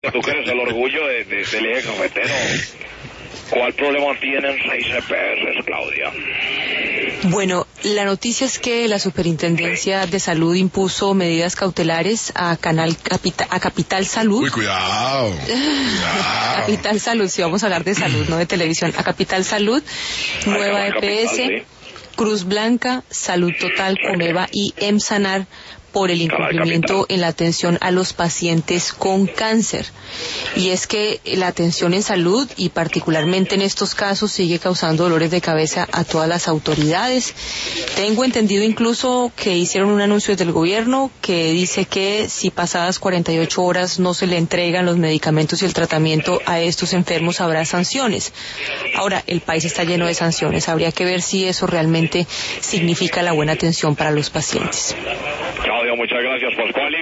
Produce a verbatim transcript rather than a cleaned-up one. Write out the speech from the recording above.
Tú que eres el orgullo de, de, del eje cafetero. ¿Cuál problema tienen seis E P S, Claudia? Bueno, la noticia es que la Superintendencia de Salud impuso medidas cautelares a Canal Capita, a Capital Salud. Uy, cuidado. cuidado. Capital Salud, si vamos a hablar de salud, no de televisión. A Capital Salud, Nueva E P S, Cruz Blanca, Salud Total, Comeva y EMSANAR por el incumplimiento en la atención a los pacientes con cáncer. Y es que la atención en salud, y particularmente en estos casos, sigue causando dolores de cabeza a todas las autoridades. Tengo entendido incluso que hicieron un anuncio del gobierno que dice que si pasadas cuarenta y ocho horas no se le entregan los medicamentos y el tratamiento a estos enfermos, habrá sanciones. Ahora, el país está lleno de sanciones. Habría que ver si eso realmente significa la buena atención para los pacientes. Claudia, muchas gracias, Pascual.